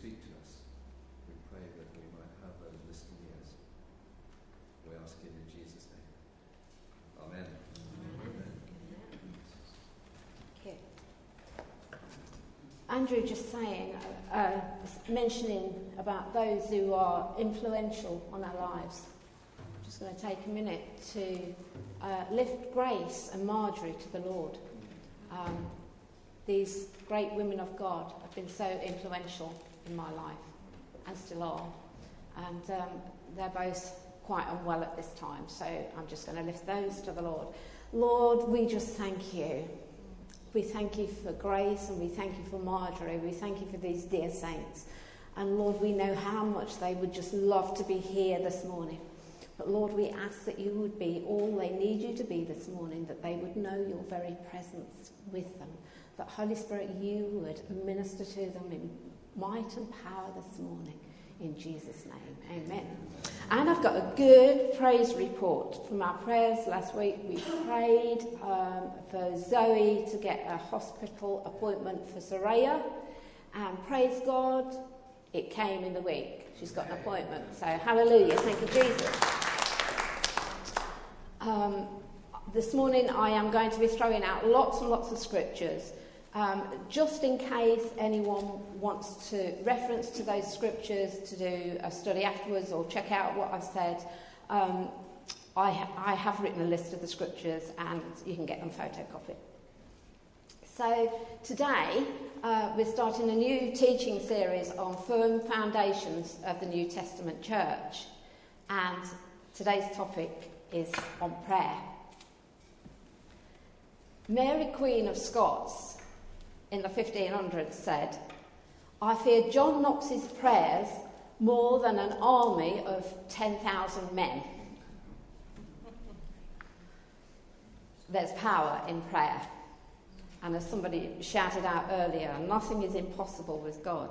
speak to us. We pray that we might have those listening ears. We ask it in Jesus' name. Amen. Amen. Okay. Andrew just saying, mentioning about those who are influential on our lives. I'm just going to take a minute to lift Grace and Marjorie to the Lord. These great women of God have been so influential in my life and still are. And they're both quite unwell at this time, so I'm just going to lift those to the Lord. Lord, we just thank you. We thank you for Grace and we thank you for Marjorie. We thank you for these dear saints. And Lord, we know how much they would just love to be here this morning. But Lord, we ask that you would be all they need you to be this morning, that they would know your very presence with them. That Holy Spirit, you would minister to them in might and power this morning. In Jesus' name, amen. And I've got a good praise report from our prayers last week. We prayed for Zoe to get a hospital appointment for Soraya. And praise God, it came in the week. She's got an appointment. So hallelujah, thank you, Jesus. This morning I am going to be throwing out lots and lots of scriptures. Just in case anyone wants to reference to those scriptures to do a study afterwards or check out what I've said, I have written a list of the scriptures and you can get them photocopied. So today we're starting a new teaching series on firm foundations of the New Testament church, and today's topic is on prayer. Mary Queen of Scots in the 1500s said, "I fear John Knox's prayers more than an army of 10,000 men." There's power in prayer. And as somebody shouted out earlier, nothing is impossible with God.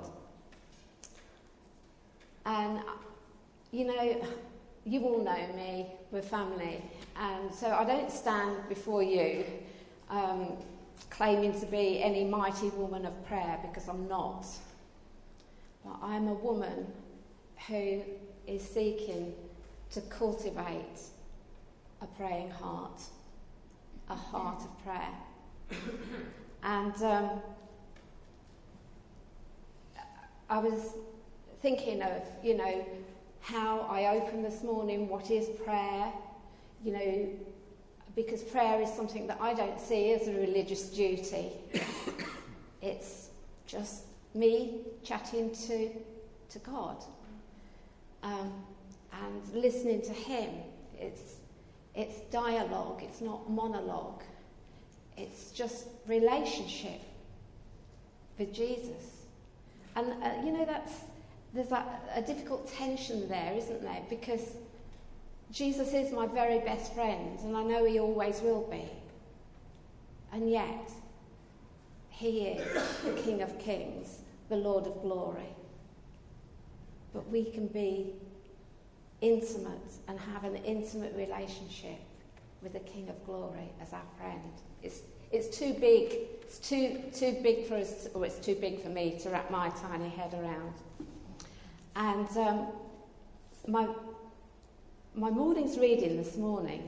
And, you know, you all know me, we're family, and so I don't stand before you claiming to be any mighty woman of prayer, because I'm not. But I'm a woman who is seeking to cultivate a praying heart, a heart of prayer. And I was thinking of, you know, how I opened this morning, what is prayer, you know, because prayer is something that I don't see as a religious duty. It's just me chatting to God and listening to him. It's dialogue, it's not monologue. It's just relationship with Jesus. And, you know, there's a difficult tension there, isn't there? Because Jesus is my very best friend, and I know he always will be. And yet, he is the King of Kings, the Lord of Glory. But we can be intimate and have an intimate relationship with the King of Glory as our friend. It's too big. It's too big for us, or it's too big for me to wrap my tiny head around. And my morning's reading this morning,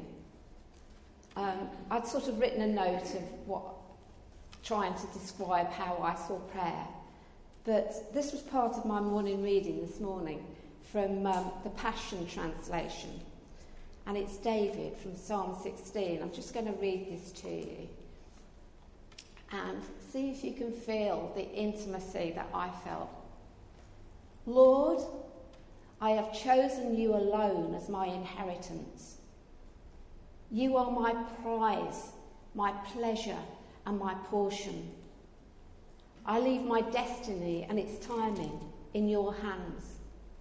I'd sort of written a note of trying to describe how I saw prayer. But this was part of my morning reading this morning from the Passion Translation. And it's David from Psalm 16. I'm just going to read this to you. And see if you can feel the intimacy that I felt. "Lord, I have chosen you alone as my inheritance. You are my prize, my pleasure, and my portion. I leave my destiny and its timing in your hands.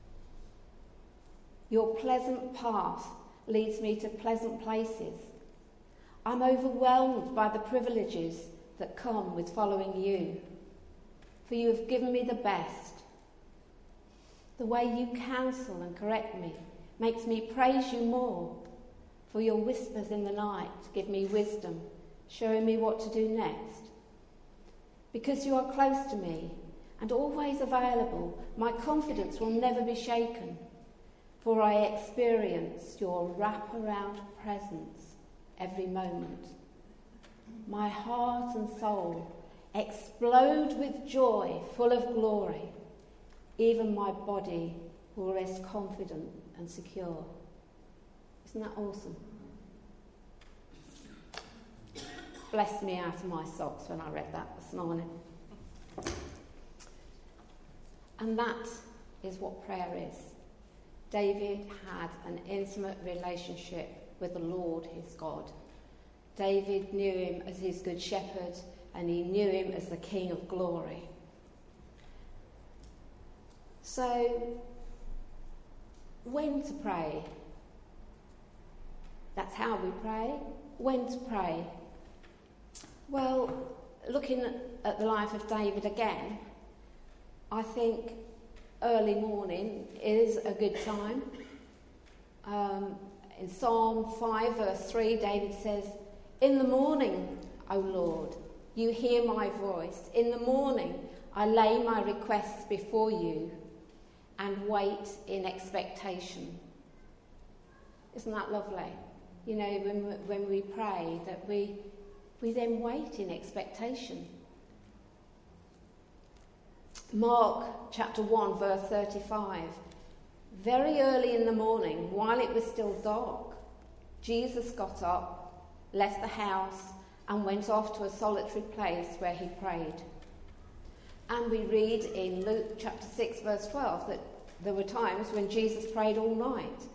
Your pleasant path leads me to pleasant places. I'm overwhelmed by the privileges that come with following you, for you have given me the best. The way you counsel and correct me makes me praise you more, for your whispers in the night give me wisdom, showing me what to do next. Because you are close to me and always available. My confidence will never be shaken, for I experience your wraparound presence every moment. My heart and soul explode with joy, full of glory. Even my body will rest confident and secure. Isn't that awesome? Blessed me out of my socks when I read that this morning. And that is what prayer is. David had an intimate relationship with the Lord, his God. David knew him as his good shepherd, and he knew him as the King of glory. So, when to pray? That's how we pray. When to pray? Well, looking at the life of David again, I think early morning is a good time. In Psalm 5 verse 3, David says, "In the morning, O Lord, you hear my voice. In the morning, I lay my requests before you and wait in expectation." Isn't that lovely? You know, when we pray, that we then wait in expectation. Mark chapter 1 verse 35. Very early in the morning, while it was still dark, Jesus got up, left the house, and went off to a solitary place where he prayed. And we read in Luke chapter 6 verse 12 that there were times when Jesus prayed all night.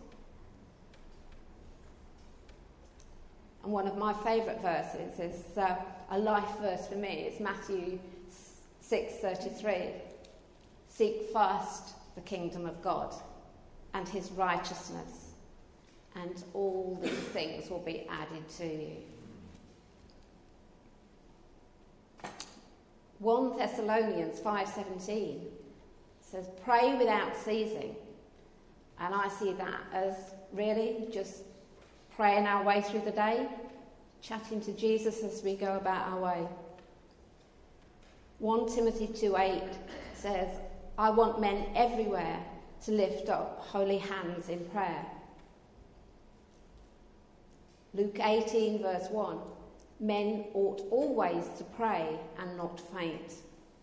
And one of my favourite verses is a life verse for me. It's Matthew 6:33. Seek first the kingdom of God and his righteousness, and all these things will be added to you. 1 Thessalonians 5:17 says, pray without ceasing. And I see that as really just praying our way through the day, chatting to Jesus as we go about our way. 1 Timothy 2:8 says, I want men everywhere to lift up holy hands in prayer. Luke 18 verse 1, men ought always to pray and not faint.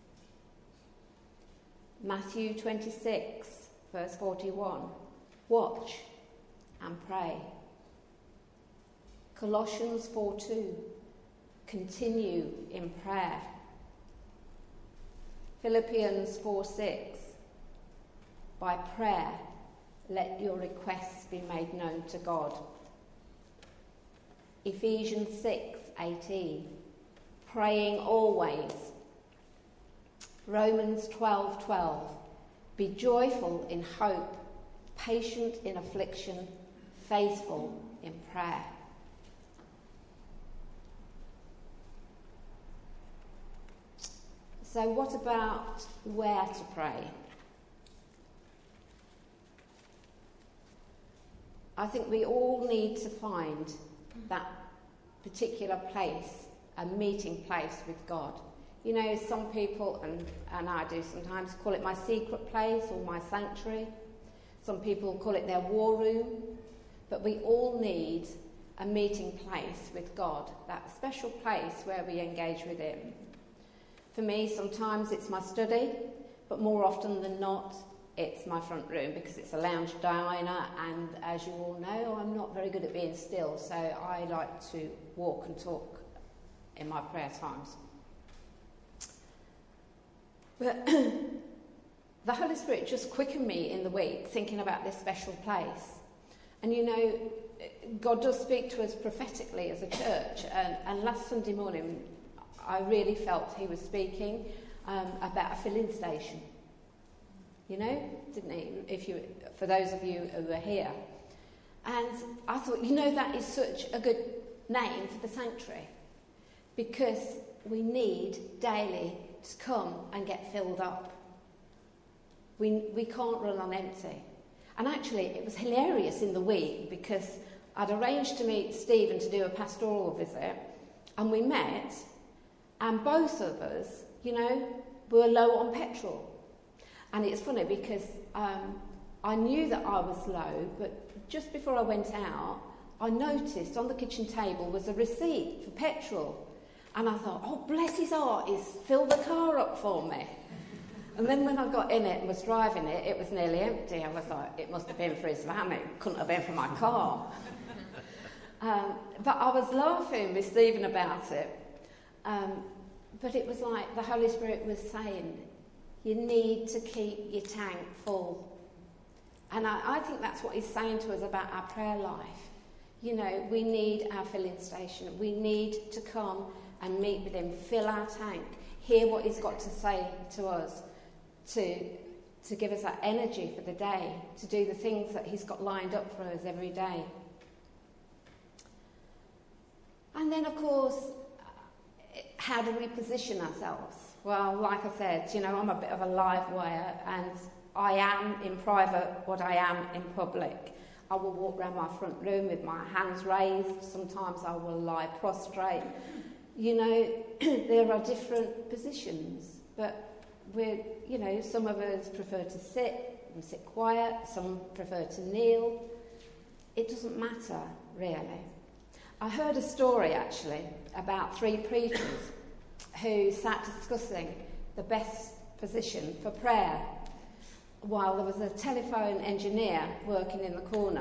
Matthew 26 verse 41, watch and pray. Colossians 4:2, continue in prayer. Philippians 4:6, by prayer let your requests be made known to God. Ephesians 6:18, praying always. Romans 12:12, be joyful in hope, patient in affliction, faithful in prayer. So what about where to pray? I think we all need to find that particular place, a meeting place with God. You know, some people, and I do sometimes, call it my secret place or my sanctuary. Some people call it their war room. But we all need a meeting place with God, that special place where we engage with him. For me, sometimes it's my study, but more often than not, it's my front room because it's a lounge diner, and as you all know, I'm not very good at being still, so I like to walk and talk in my prayer times. But the Holy Spirit just quickened me in the week thinking about this special place. And you know, God does speak to us prophetically as a church, and last Sunday morning I really felt he was speaking about a filling station. You know, didn't he? For those of you who were here. And I thought, you know, that is such a good name for the sanctuary, because we need daily to come and get filled up. We can't run on empty. And actually, it was hilarious in the week because I'd arranged to meet Stephen to do a pastoral visit, and we met, and both of us we were low on petrol. And it's funny because I knew that I was low, but just before I went out, I noticed on the kitchen table was a receipt for petrol. And I thought, oh, bless his heart, he's filled the car up for me. And then when I got in it and was driving it, it was nearly empty. I was like, it must have been for his van, it couldn't have been for my car. But I was laughing with Stephen about it. But it was like the Holy Spirit was saying, you need to keep your tank full. And I think that's what he's saying to us about our prayer life. We need our filling station. We need to come and meet with him, fill our tank, hear what he's got to say to us, to give us that energy for the day, to do the things that he's got lined up for us every day. And then, of course, how do we position ourselves? Well, like I said, I'm a bit of a live wire, and I am in private what I am in public. I will walk around my front room with my hands raised. Sometimes I will lie prostrate. There are different positions, but some of us prefer to sit and sit quiet. Some prefer to kneel. It doesn't matter, really. I heard a story, actually, about 3 preachers who sat discussing the best position for prayer while there was a telephone engineer working in the corner.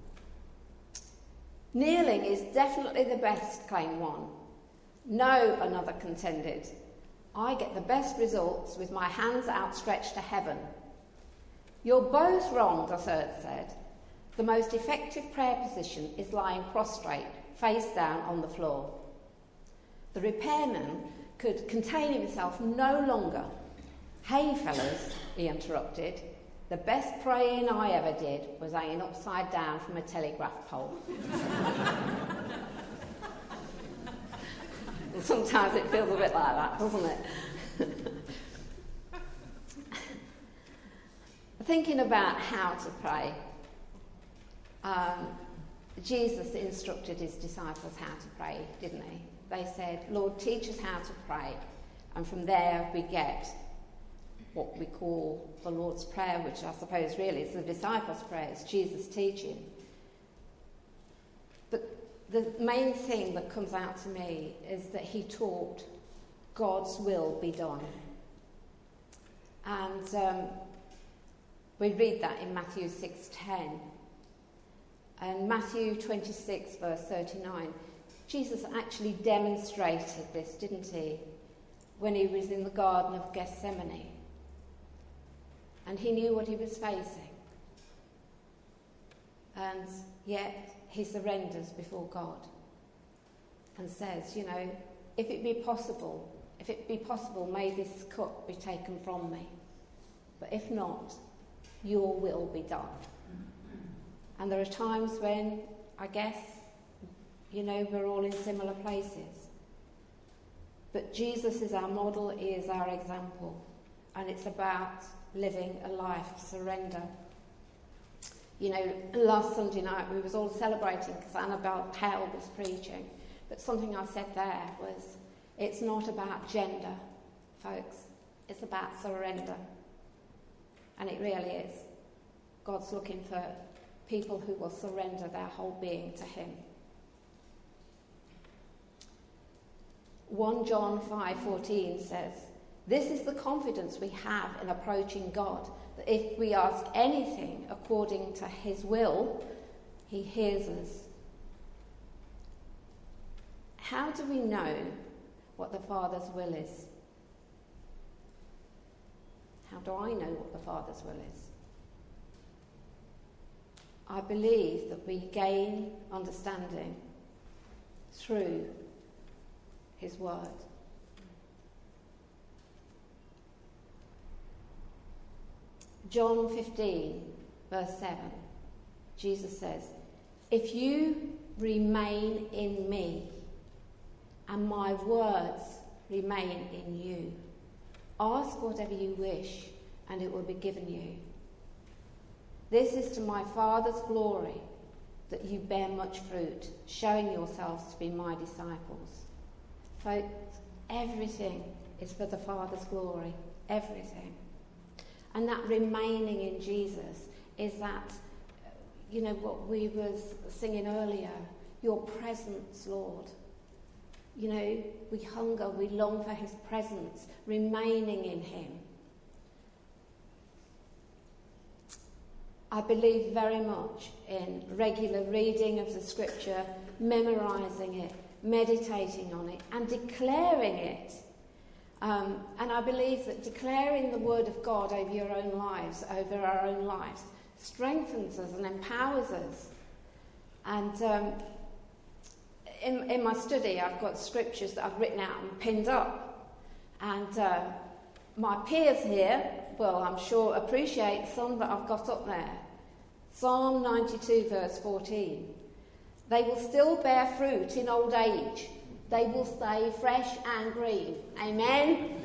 Kneeling is definitely the best, claimed one. No, another contended. I get the best results with my hands outstretched to heaven. You're both wrong, the third said. The most effective prayer position is lying prostrate, face down on the floor. The repairman could contain himself no longer. Hey, fellas, he interrupted, the best praying I ever did was hanging upside down from a telegraph pole. Sometimes it feels a bit like that, doesn't it? Thinking about how to pray, Jesus instructed his disciples how to pray, didn't he? They said, Lord, teach us how to pray. And from there we get what we call the Lord's Prayer, which I suppose really is the disciples' prayer. It's Jesus' teaching. But the main thing that comes out to me is that he taught God's will be done. And we read that in Matthew 6:10. And Matthew 26, verse 39, Jesus actually demonstrated this, didn't he, when he was in the Garden of Gethsemane. And he knew what he was facing. And yet he surrenders before God and says, if it be possible, may this cup be taken from me. But if not, your will be done. And there are times when, I guess, we're all in similar places. But Jesus is our model, he is our example. And it's about living a life of surrender. Last Sunday night we was all celebrating because Annabelle Hale was preaching. But something I said there was, it's not about gender, folks. It's about surrender. And it really is. God's looking for people who will surrender their whole being to him. 1 John 5:14 says, this is the confidence we have in approaching God, that if we ask anything according to his will, he hears us. How do we know what the Father's will is? How do I know what the Father's will is? I believe that we gain understanding through his word. John 15, verse 7, Jesus says, if you remain in me and my words remain in you, ask whatever you wish and it will be given you. This is to my Father's glory, that you bear much fruit, showing yourselves to be my disciples. Folks, everything is for the Father's glory. Everything. And that remaining in Jesus is that, what we was singing earlier, your presence, Lord. We hunger, we long for his presence, remaining in him. I believe very much in regular reading of the scripture, memorising it, meditating on it, and declaring it. And I believe that declaring the word of God over your own lives, over our own lives, strengthens us and empowers us. And in my study, I've got scriptures that I've written out and pinned up. And my peers here, I'm sure appreciate some that I've got up there. Psalm 92 verse 14. They will still bear fruit in old age. They will stay fresh and green. Amen?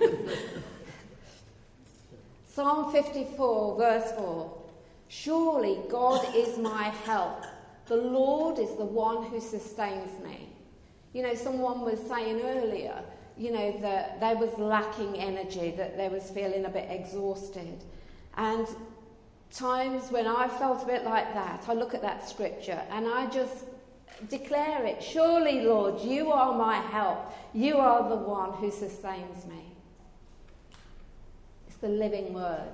Psalm 54 verse 4. Surely God is my help. The Lord is the one who sustains me. Someone was saying earlier, that they was lacking energy, that they was feeling a bit exhausted. And times when I felt a bit like that, I look at that scripture and I just declare it. Surely, Lord, you are my help. You are the one who sustains me. It's the living word.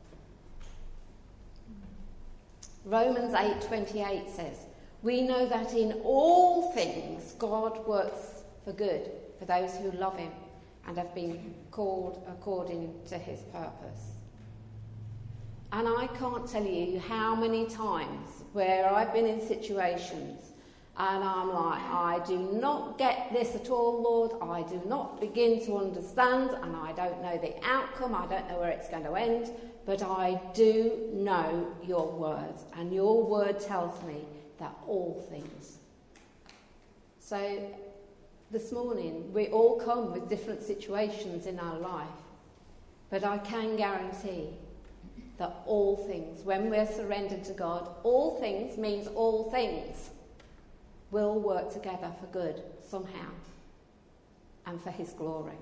Romans 8:28 says, we know that in all things God works for good for those who love him and have been called according to his purpose. And I can't tell you how many times where I've been in situations and I'm like, I do not get this at all, Lord. I do not begin to understand, and I don't know the outcome. I don't know where it's going to end. But I do know your words, and your word tells me that all things. So this morning, we all come with different situations in our life. But I can guarantee that all things, when we're surrendered to God, all things means all things will work together for good somehow and for his glory.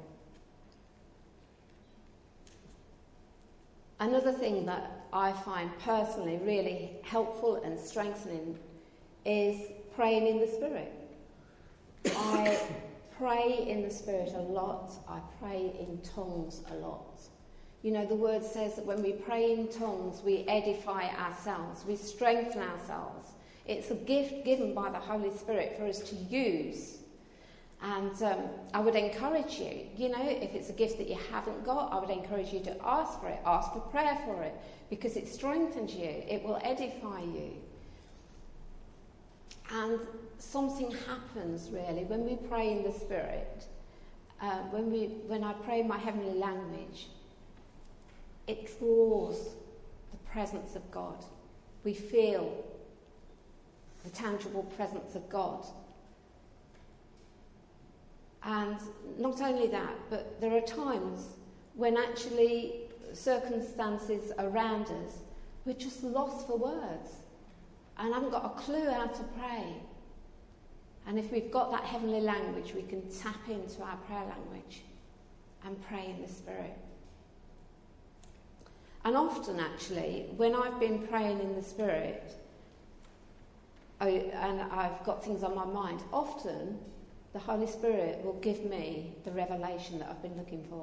Another thing that I find personally really helpful and strengthening is praying in the Spirit. I pray in the Spirit a lot. I pray in tongues a lot. The word says that when we pray in tongues, we edify ourselves, we strengthen ourselves. It's a gift given by the Holy Spirit for us to use. And I would encourage you, if it's a gift that you haven't got, I would encourage you to ask for it, ask for prayer for it, because it strengthens you, it will edify you. And something happens, really, when we pray in the Spirit. When I pray in my heavenly language, it draws the presence of God. We feel the tangible presence of God. And not only that, but there are times when actually circumstances around us, we're just lost for words and haven't got a clue how to pray. And if we've got that heavenly language, we can tap into our prayer language and pray in the Spirit. And often, actually, when I've been praying in the Spirit, and I've got things on my mind, often the Holy Spirit will give me the revelation that I've been looking for.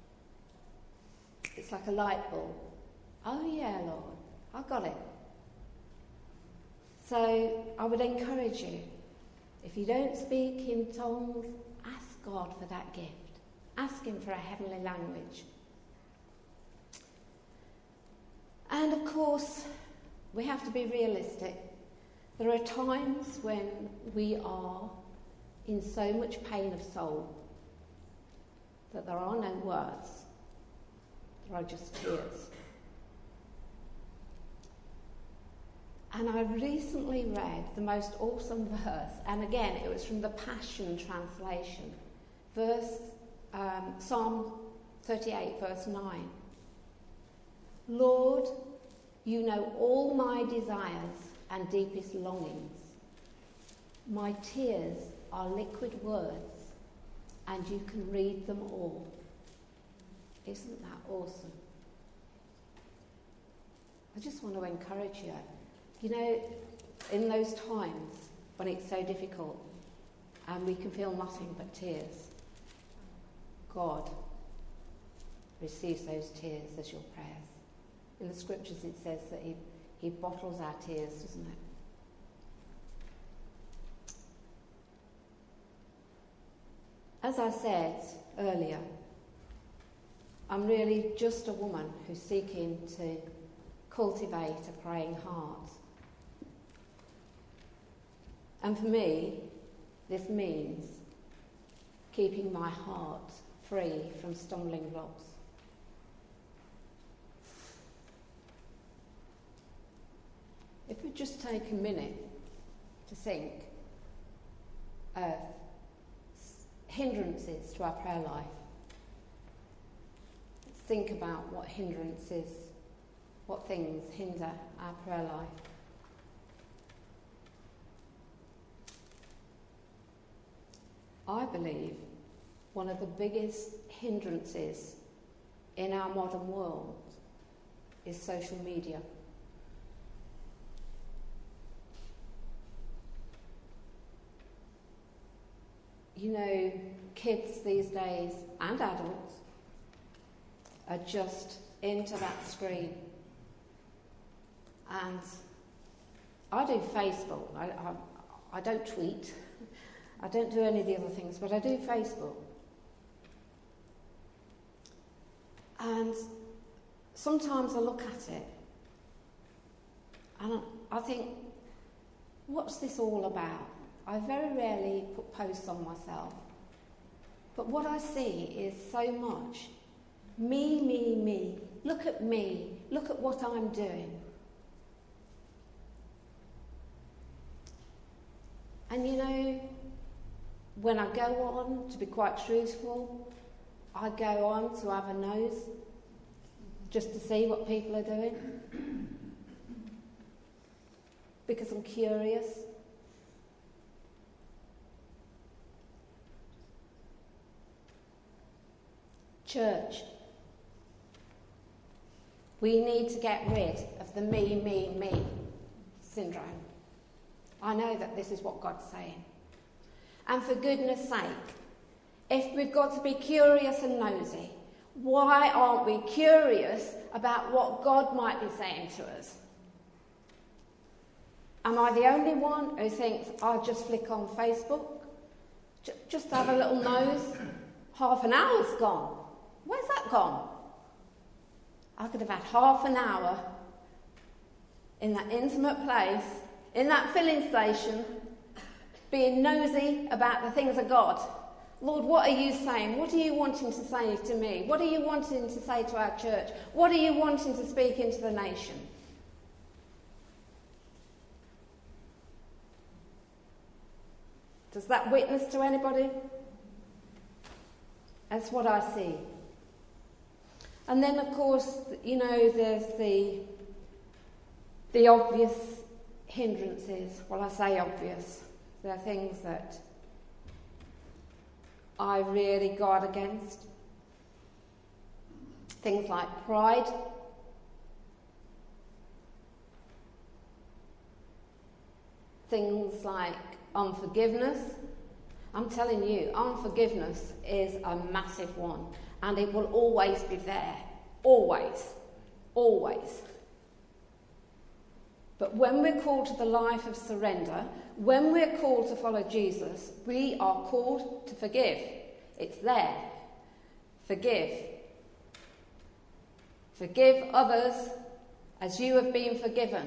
It's like a light bulb. Oh yeah, Lord, I got it. So I would encourage you, if you don't speak in tongues, ask God for that gift. Ask him for a heavenly language. And of course, we have to be realistic. There are times when we are in so much pain of soul that there are no words. There are just tears. And I recently read the most awesome verse, and again, it was from the Passion Translation. Psalm 38, verse 9. Lord, you know all my desires and deepest longings. My tears are liquid words, and you can read them all. Isn't that awesome? I just want to encourage you. You know, in those times when it's so difficult and we can feel nothing but tears, God receives those tears as your prayers. In the scriptures it says that he bottles our tears, doesn't it? As I said earlier, I'm really just a woman who's seeking to cultivate a praying heart. And for me, this means keeping my heart free from stumbling blocks. If we just take a minute to think of hindrances to our prayer life, let's think about what things hinder our prayer life. I believe one of the biggest hindrances in our modern world is social media. You know, kids these days, and adults, are just into that screen. And I do Facebook. I don't tweet. I don't do any of the other things, but I do Facebook. And sometimes I look at it and I think, what's this all about? I very rarely put posts on myself. But what I see is so much me, me, me. Look at me. Look at what I'm doing. And you know, when I go on, to be quite truthful, I go on to have a nose just to see what people are doing. Because I'm curious. Church, we need to get rid of the me, me, me syndrome. I know that this is what God's saying. And for goodness sake, if we've got to be curious and nosy, why aren't we curious about what God might be saying to us? Am I the only one who thinks I'll just flick on Facebook? Just have a little nose? Half an hour's gone. Where's that gone? I could have had half an hour in that intimate place, in that filling station, being nosy about the things of God. Lord, what are you saying? What are you wanting to say to me? What are you wanting to say to our church? What are you wanting to speak into the nation? Does that witness to anybody? That's what I see. And then, of course, you know, there's the obvious hindrances. Well, I say obvious. They're things that I really guard against. Things like pride. Things like unforgiveness. I'm telling you, unforgiveness is a massive one. And it will always be there. Always. Always. But when we're called to the life of surrender, when we're called to follow Jesus, we are called to forgive. It's there. Forgive. Forgive others as you have been forgiven.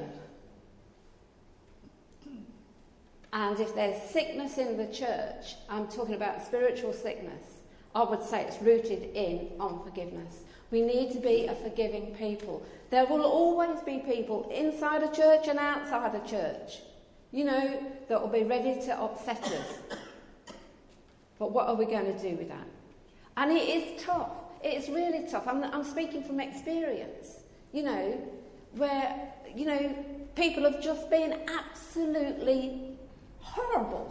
And if there's sickness in the church, I'm talking about spiritual sickness, I would say it's rooted in unforgiveness. We need to be a forgiving people. There will always be people inside a church and outside a church, you know, that will be ready to upset us. But what are we going to do with that? And it is tough. It is really tough. I'm speaking from experience, you know, where, you know, people have just been absolutely horrible.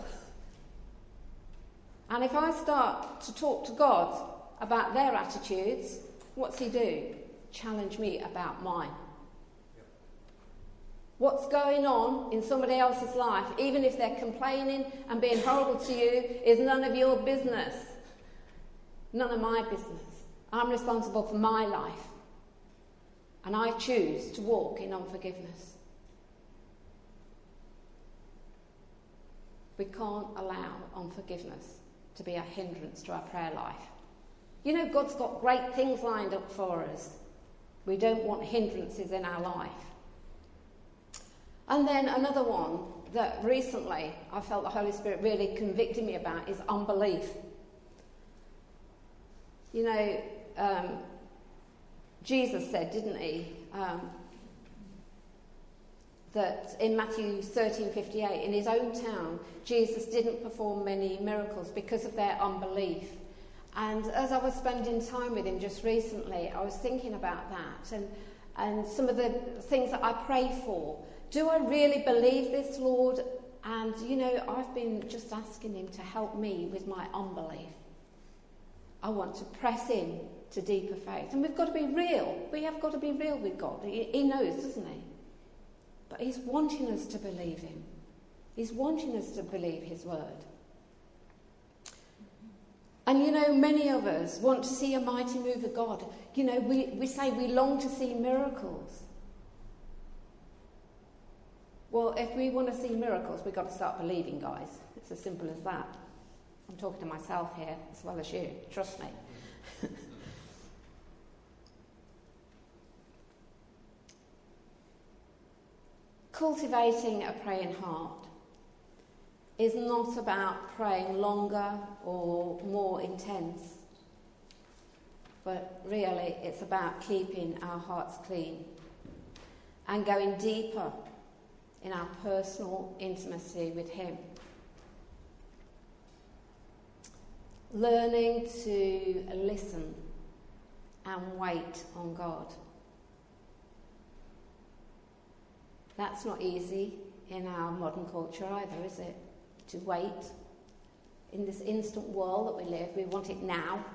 And if I start to talk to God about their attitudes, what's he do? Challenge me about mine. What's going on in somebody else's life, even if they're complaining and being horrible to you, is none of your business. None of my business. I'm responsible for my life. And I choose to walk in unforgiveness. We can't allow unforgiveness to be a hindrance to our prayer life. You know, God's got great things lined up for us. We don't want hindrances in our life. And then another one that recently I felt the Holy Spirit really convicting me about is unbelief. You know, Jesus said, didn't he, that in Matthew 13:58, in his own town, Jesus didn't perform many miracles because of their unbelief. And as I was spending time with him just recently, I was thinking about that and some of the things that I pray for. Do I really believe this, Lord? And, you know, I've been just asking him to help me with my unbelief. I want to press in to deeper faith. And we've got to be real. We have got to be real with God. He knows, doesn't he? But he's wanting us to believe him. He's wanting us to believe his word. And, you know, many of us want to see a mighty move of God. You know, we say we long to see miracles. Well, if we want to see miracles, we've got to start believing, guys. It's as simple as that. I'm talking to myself here as well as you. Trust me. Cultivating a praying heart is not about praying longer or more intense, but really it's about keeping our hearts clean and going deeper in our personal intimacy with him. Learning to listen and wait on God. That's not easy in our modern culture either, is it? To wait. In this instant world that we live, we want it now.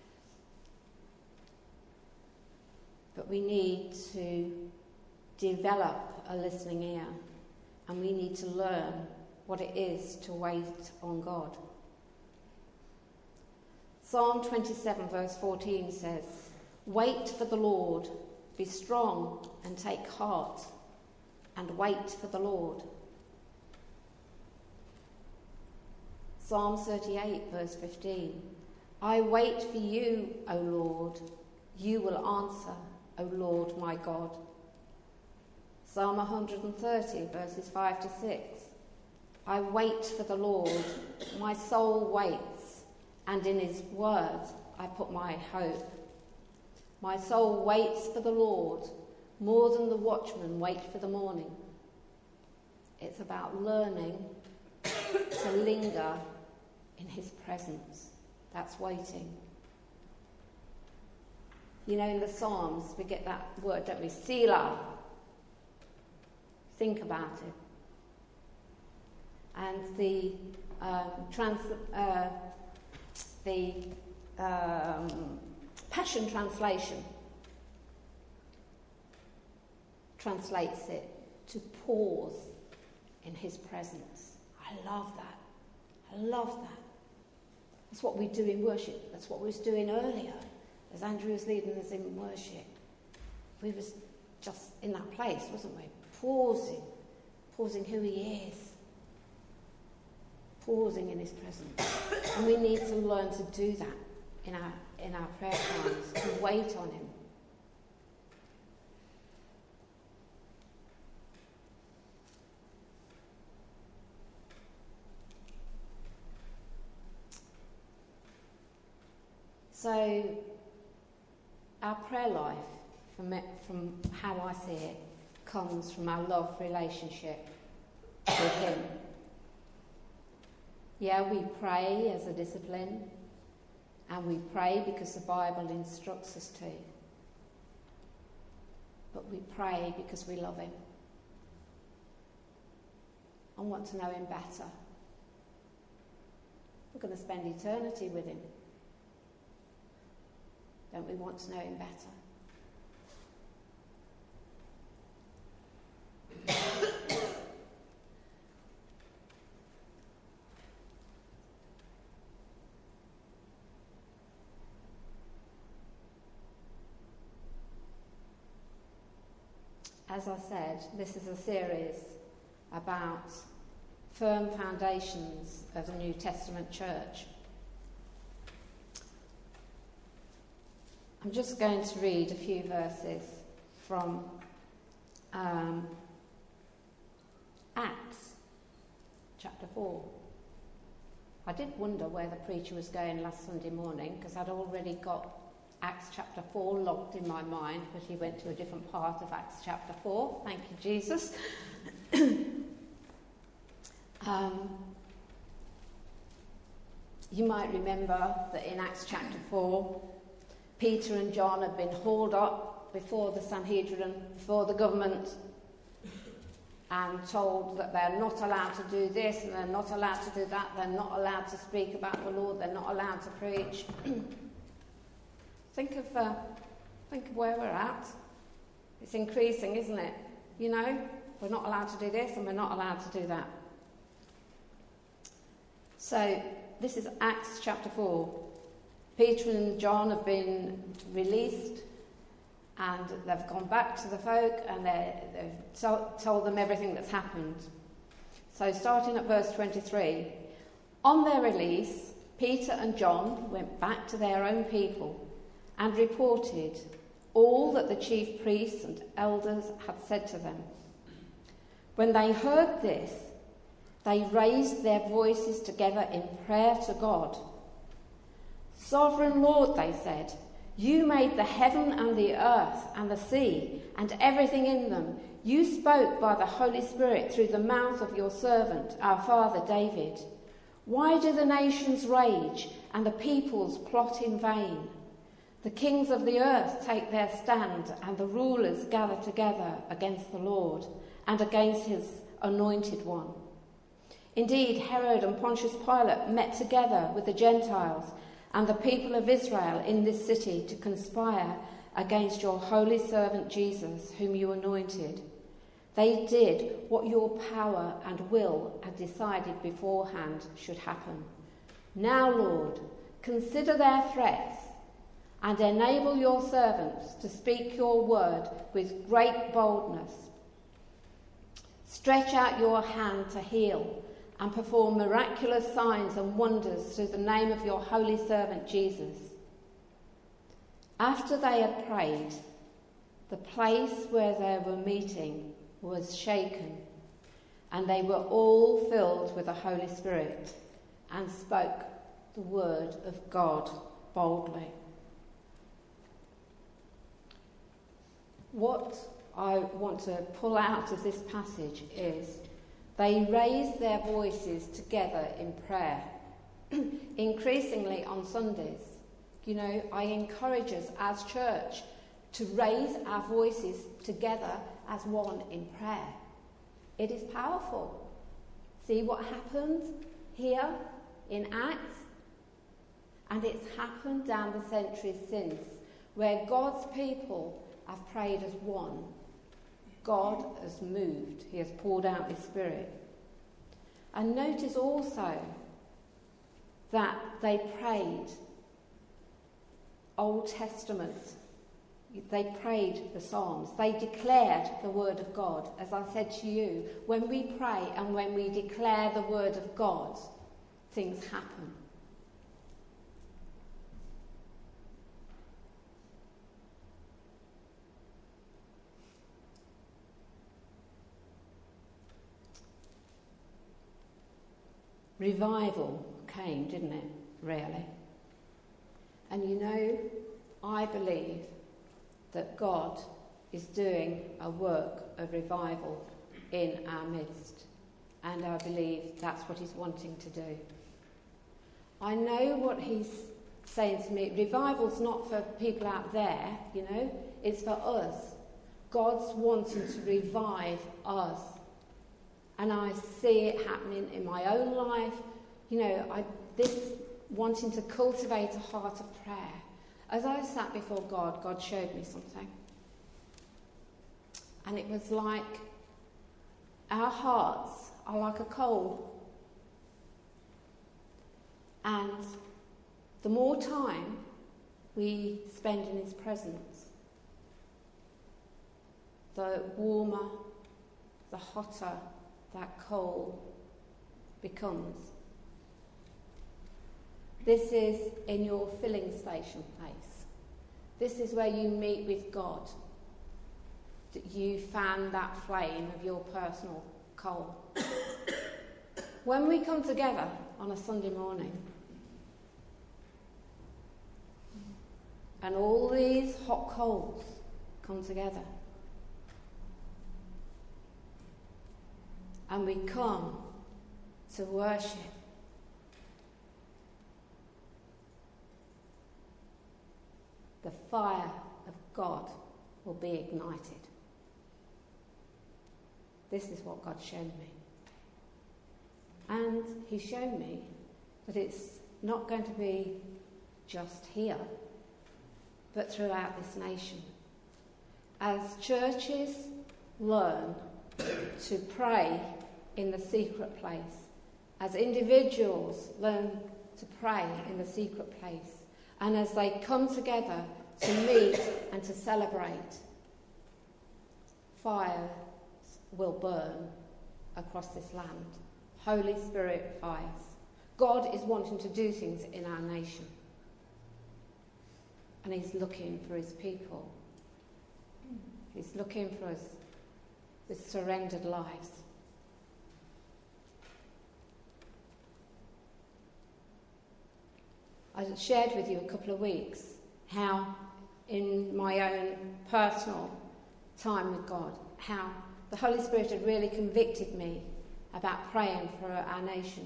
But we need to develop a listening ear, and we need to learn what it is to wait on God. Psalm 27 verse 14 says, "Wait for the Lord, be strong and take heart, and wait for the Lord." Psalm 38 verse 15, "I wait for you, O Lord, you will answer, O Lord my God." Psalm 130 verses 5 to 6, "I wait for the Lord, my soul waits, and in his word I put my hope. My soul waits for the Lord, more than the watchmen wait for the morning." It's about learning to linger in his presence. That's waiting. You know, in the Psalms, we get that word, don't we? Selah. Think about it. And the Passion Translation translates it to pause in his presence. I love that. I love that. That's what we do in worship. That's what we was doing earlier as Andrew was leading us in worship. We was just in that place, wasn't we? Pausing who he is. Pausing in his presence. And we need to learn to do that in our prayer times, to wait on him. So, our prayer life, from how I see it, comes from our love relationship with him. Yeah, we pray as a discipline, and we pray because the Bible instructs us to. But we pray because we love him and want to know him better. We're going to spend eternity with him. Don't we want to know him better? As I said, this is a series about firm foundations of the New Testament church. I'm just going to read a few verses from Acts chapter 4. I did wonder where the preacher was going last Sunday morning, because I'd already got Acts chapter 4 logged in my mind, but he went to a different part of Acts chapter 4. Thank you, Jesus. You might remember that in Acts chapter 4, Peter and John had been hauled up before the Sanhedrin, before the government, and told that they're not allowed to do this and they're not allowed to do that, they're not allowed to speak about the Lord, they're not allowed to preach. Think of where we're at. It's increasing, isn't it? You know, we're not allowed to do this and we're not allowed to do that. So, this is Acts chapter 4. Peter and John have been released and they've gone back to the folk and they've told them everything that's happened. So, starting at verse 23. On their release, Peter and John went back to their own people and reported all that the chief priests and elders had said to them. When they heard this, they raised their voices together in prayer to God. Sovereign Lord, they said, you made the heaven and the earth and the sea and everything in them. You spoke by the Holy Spirit through the mouth of your servant, our father David. Why do the nations rage and the peoples plot in vain? The kings of the earth take their stand, and the rulers gather together against the Lord and against his anointed one. Indeed, Herod and Pontius Pilate met together with the Gentiles and the people of Israel in this city to conspire against your holy servant Jesus, whom you anointed. They did what your power and will had decided beforehand should happen. Now, Lord, consider their threats and enable your servants to speak your word with great boldness. Stretch out your hand to heal and perform miraculous signs and wonders through the name of your holy servant Jesus. After they had prayed, the place where they were meeting was shaken, and they were all filled with the Holy Spirit and spoke the word of God boldly. What I want to pull out of this passage is they raised their voices together in prayer. Increasingly on Sundays, you know, I encourage us as church to raise our voices together as one in prayer. It is powerful. See what happened here in Acts? And it's happened down the centuries since, where God's people have prayed as one. God has moved. He has poured out his Spirit. And notice also that they prayed Old Testament. They prayed the Psalms. They declared the word of God. As I said to you, when we pray and when we declare the word of God, things happen. Revival came, didn't it, really? And you know, I believe that God is doing a work of revival in our midst. And I believe that's what he's wanting to do. I know what he's saying to me. Revival's not for people out there, you know. It's for us. God's wanting to revive us. And I see it happening in my own life. You know, this wanting to cultivate a heart of prayer, As I sat before God, God showed me something. And it was like our hearts are like a coal. And the more time we spend in his presence, the warmer, the hotter that coal becomes. This is in your filling station place. This is where you meet with God, that you fan that flame of your personal coal. When we come together on a Sunday morning, and all these hot coals come together, and we come to worship, the fire of God will be ignited. This is what God showed me. And he showed me that it's not going to be just here, but throughout this nation. As churches learn to pray in the secret place, as individuals learn to pray in the secret place, and as they come together to meet and to celebrate, fire will burn across this land. Holy Spirit fires. God is wanting to do things in our nation. And he's looking for his people. He's looking for us with surrendered lives. I shared with you a couple of weeks how in my own personal time with God, how the Holy Spirit had really convicted me about praying for our nation.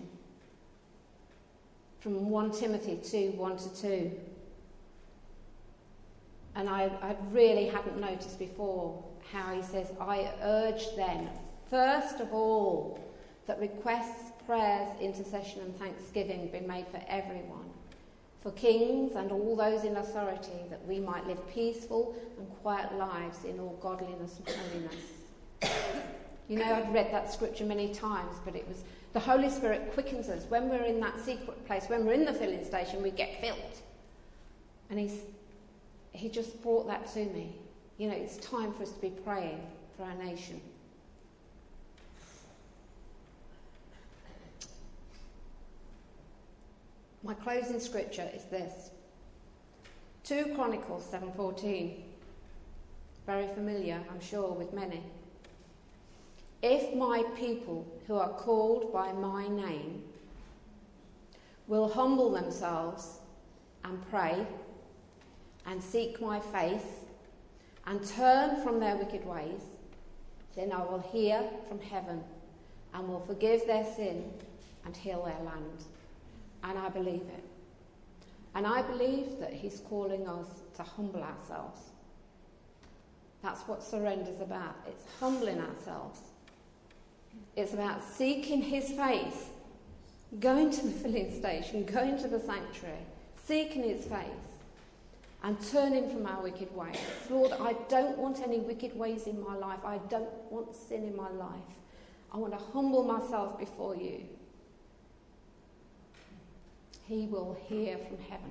From 1 Timothy 2:1-2. And I really hadn't noticed before how he says, I urge then, first of all, that requests, prayers, intercession and thanksgiving be made for everyone, for kings and all those in authority, that we might live peaceful and quiet lives in all godliness and holiness. You know, I've read that scripture many times, but it was the Holy Spirit quickens us. When we're in that secret place, when we're in the filling station, we get filled. And he just brought that to me. You know, it's time for us to be praying for our nation. My closing scripture is this. 2 Chronicles 7:14. Very familiar, I'm sure, with many. If my people who are called by my name will humble themselves and pray and seek my face and turn from their wicked ways, then I will hear from heaven and will forgive their sin and heal their land. And I believe it. And I believe that he's calling us to humble ourselves. That's what surrender's about. It's humbling ourselves. It's about seeking his face, going to the filling station, going to the sanctuary, seeking his face, and turning from our wicked ways. Lord, I don't want any wicked ways in my life. I don't want sin in my life. I want to humble myself before you. He will hear from heaven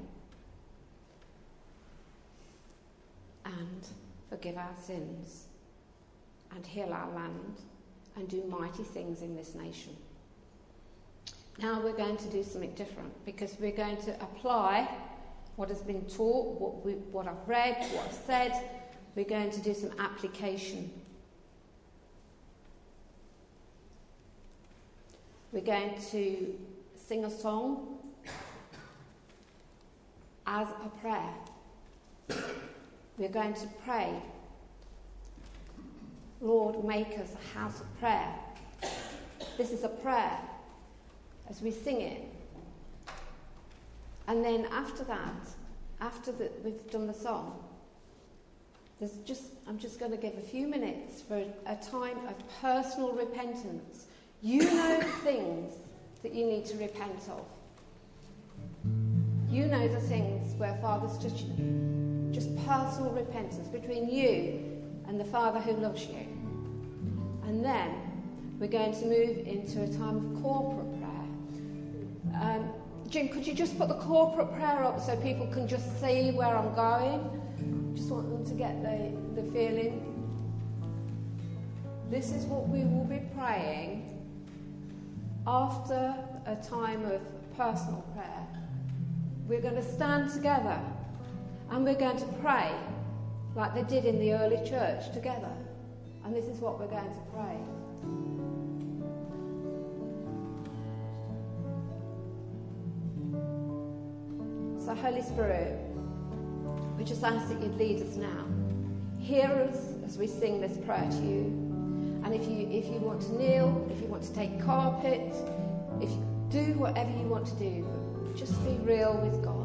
and forgive our sins and heal our land and do mighty things in this nation. Now we're going to do something different, because we're going to apply what has been taught, what I've read, what I've said. We're going to do some application. We're going to sing a song as a prayer. We're going to pray, Lord, make us a house of prayer. This is a prayer as we sing it. And then after that, we've done the song, I'm just going to give a few minutes for a time of personal repentance. You know things that you need to repent of. You know the things where Father's touching you. Just personal repentance between you and the Father who loves you. And then we're going to move into a time of corporate prayer. Jim, could you just put the corporate prayer up so people can just see where I'm going? Just want them to get the feeling. This is what we will be praying after a time of personal prayer. We're going to stand together and we're going to pray like they did in the early church together. And this is what we're going to pray. So Holy Spirit, we just ask that you'd lead us now. Hear us as we sing this prayer to you. And if you want to kneel, if you want to take carpet, if you do whatever you want to do, just be real with God.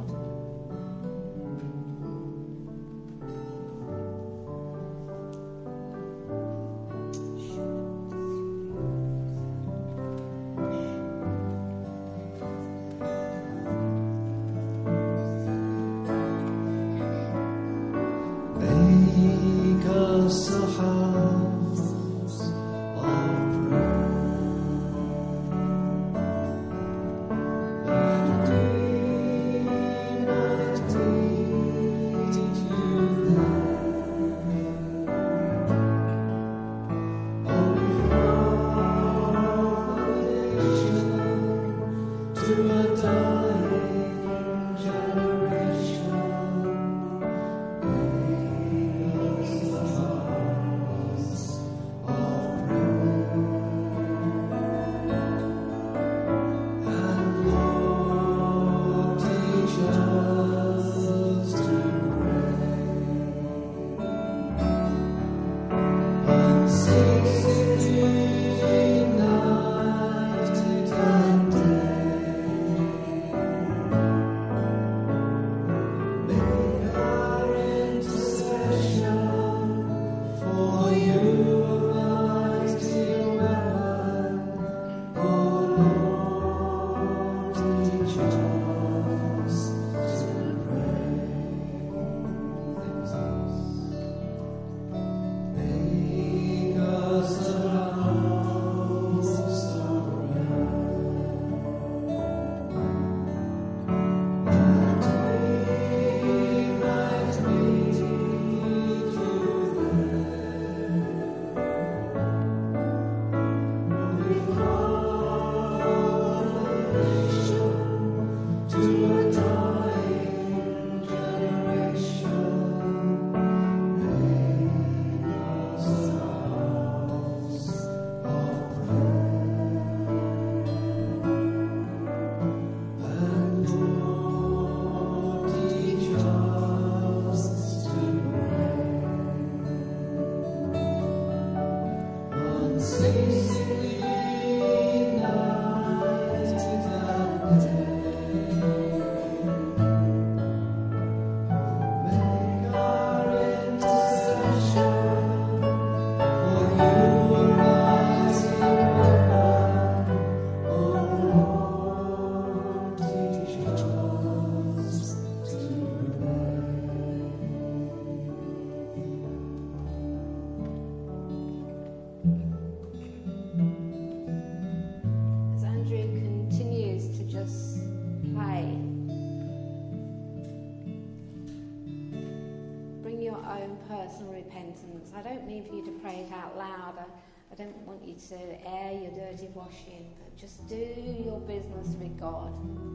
I don't mean for you to pray it out loud. I don't want you to air your dirty washing, but just do your business with God.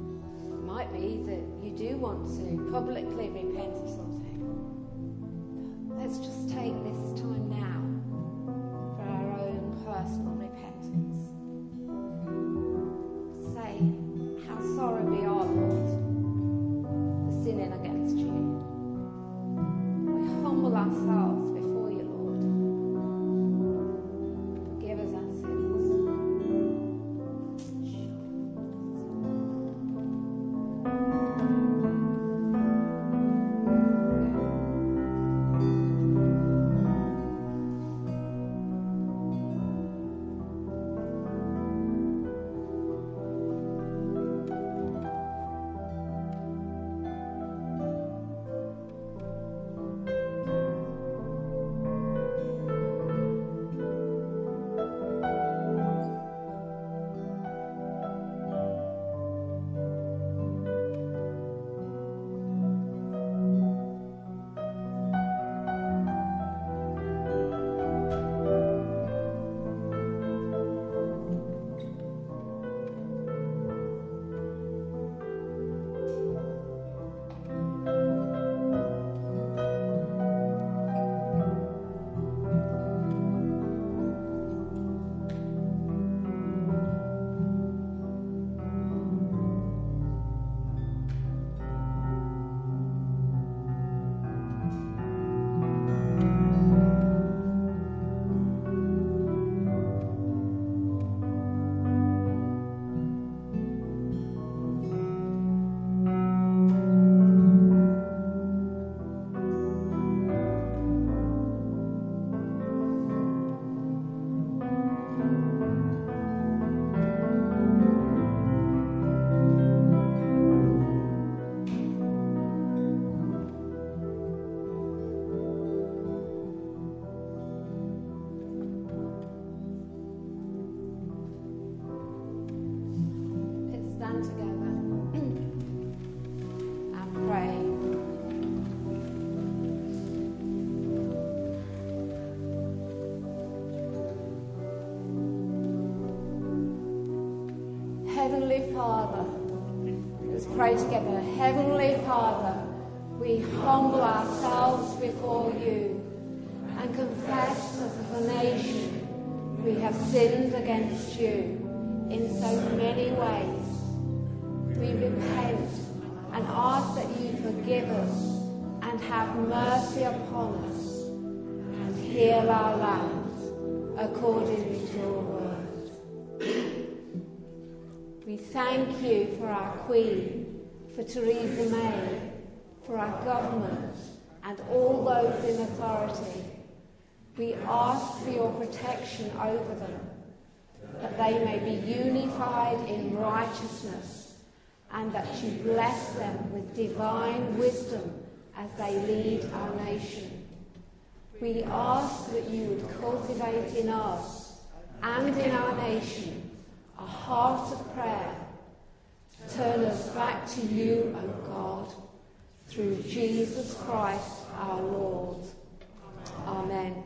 It might be that you do want to publicly repent of something. But let's just take this time now for our own personal repentance. Say how sorry we are, Lord, for sinning against you. We humble ourselves before you, Lord. Forgive us our sins. Heavenly Father, let's pray together. Heavenly Father, we humble ourselves before you and confess that as a nation we have sinned against you in so many ways. We repent and ask that you forgive us and have mercy upon us and heal our land according to your word. We thank you for our Queen, for Theresa May, for our government and all those in authority. We ask for your protection over them, that they may be unified in righteousness and that you bless them with divine wisdom as they lead our nation. We ask that you would cultivate in us and in our nation a heart of prayer. Turn us back to you, O God, through Jesus Christ our Lord. Amen.